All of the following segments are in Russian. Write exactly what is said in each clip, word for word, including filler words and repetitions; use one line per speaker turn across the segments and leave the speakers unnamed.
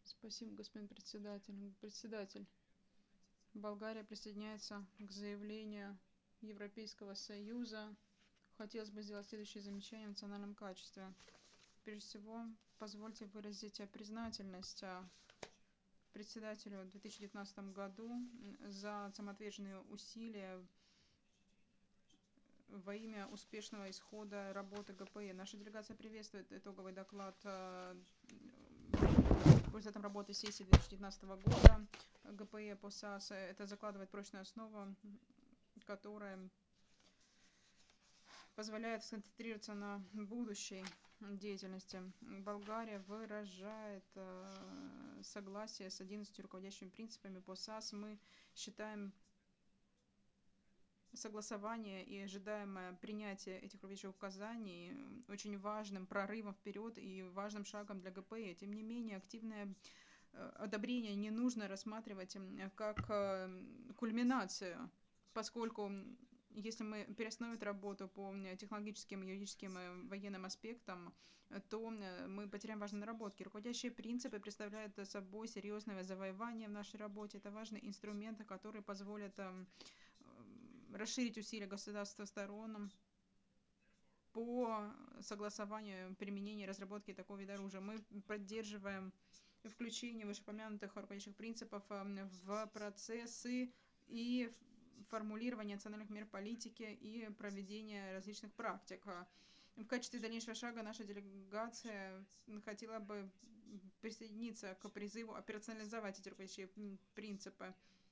Спасибо, господин председатель. Председатель, Болгария присоединяется к заявлению Европейского Союза. Хотелось бы сделать следующее замечание в национальном качестве. Прежде всего, позвольте выразить признательность председателю в две тысячи девятнадцатом году за самоотверженные усилия во имя успешного исхода работы ГПЭ. Наша делегация приветствует итоговый доклад по результатам работы сессии две тысячи девятнадцатого года ГПЭ по САС. Это закладывает прочную основу, которая позволяет сконцентрироваться на будущей деятельности. Болгария выражает согласие с одиннадцатью руководящими принципами по САС. Мы считаем согласование и ожидаемое принятие этих руководящих указаний очень важным прорывом вперед и важным шагом для ГПЭ. Тем не менее, активное одобрение не нужно рассматривать как кульминацию, поскольку если мы переостановим работу по технологическим, юридическим и военным аспектам, то мы потеряем важные наработки. Руководящие принципы представляют собой серьезное завоевание в нашей работе. Это важный инструмент, который позволит расширить усилия государства сторон по согласованию применения и разработки такого вида оружия. Мы поддерживаем включение вышеупомянутых руководящих принципов в процессы и формулирование национальных мер политики и проведение различных практик. В качестве дальнейшего шага наша делегация хотела бы присоединиться к призыву операционализовать эти руководящие принципы.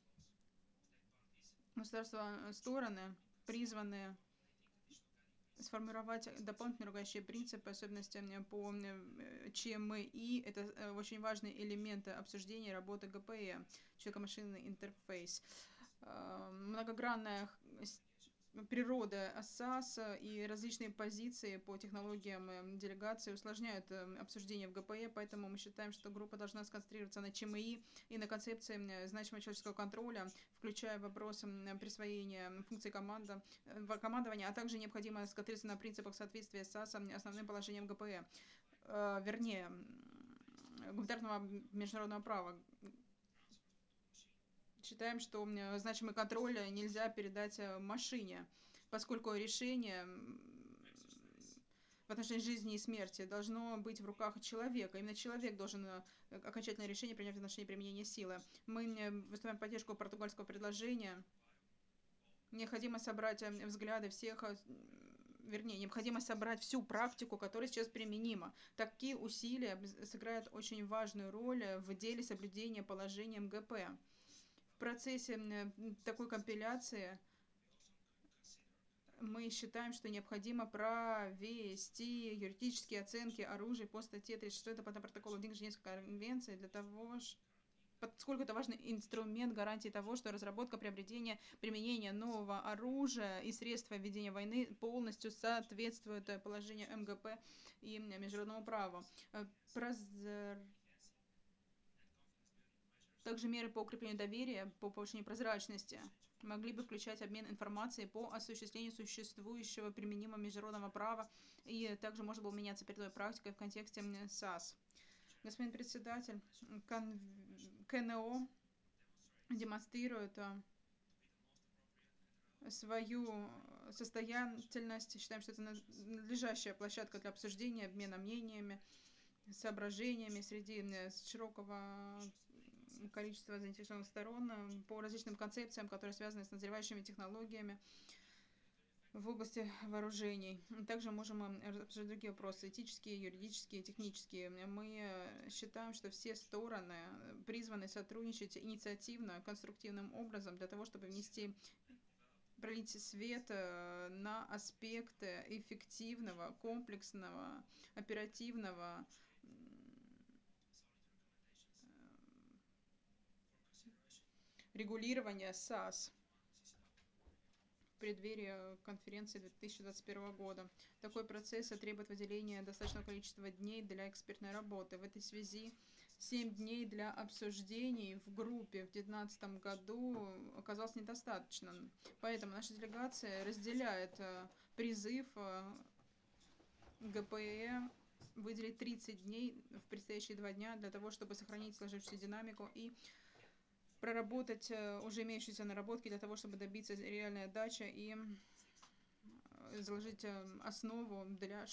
Государства стороны призваны сформировать дополнительные руководящие принципы, особенности по ЧМИ. Это очень важные элементы обсуждения работы ГПЭ, человеко-машинный интерфейс. Многогранная природа САС и различные позиции по технологиям делегации усложняют обсуждение в ГПЭ, поэтому мы считаем, что группа должна сконцентрироваться на ЧМИ и на концепции значимого человеческого контроля, включая вопросы присвоения функций команда, командования, а также необходимо сконцентрироваться на принципах соответствия САС основным положением ГПЭ, вернее, гуманитарного международного права. Считаем, что значимый контроль нельзя передать машине, поскольку решение в отношении жизни и смерти должно быть в руках человека. Именно человек должен окончательное решение принять в отношении применения силы. Мы выступаем в поддержку португальского предложения. Необходимо собрать взгляды всех, вернее, необходимо собрать всю практику, которая сейчас применима. Такие усилия сыграют очень важную роль в деле соблюдения положения МГП. В процессе такой компиляции мы считаем, что необходимо провести юридические оценки оружия по статье тридцать шесть по протоколу Женевской конвенции для того, поскольку это важный инструмент гарантии того, что разработка, приобретение, применение нового оружия и средства ведения войны полностью соответствуют положению МГП и международному праву. Также меры по укреплению доверия, по повышению прозрачности могли бы включать обмен информацией по осуществлению существующего применимого международного права, и также можно было меняться передовой практикой в контексте САС. Господин председатель, КНО демонстрирует свою состоятельность. Считаем, что это надлежащая площадка для обсуждения, обмена мнениями, соображениями среди широкого количества заинтересованных сторон по различным концепциям, которые связаны с назревающими технологиями в области вооружений. Также можем обсуждать другие вопросы, этические, юридические, технические. Мы считаем, что все стороны призваны сотрудничать инициативно, конструктивным образом для того, чтобы внести пролить свет на аспекты эффективного, комплексного, оперативного регулирования САС в преддверии конференции две тысячи двадцать первого года. Такой процесс требует выделения достаточного количества дней для экспертной работы. В этой связи семь дней для обсуждений в группе в две тысячи девятнадцатом году оказалось недостаточно. Поэтому наша делегация разделяет призыв ГПЭ выделить тридцать дней в предстоящие два дня для того, чтобы сохранить сложившуюся динамику и проработать уже имеющиеся наработки для того, чтобы добиться реальной отдачи и заложить основу для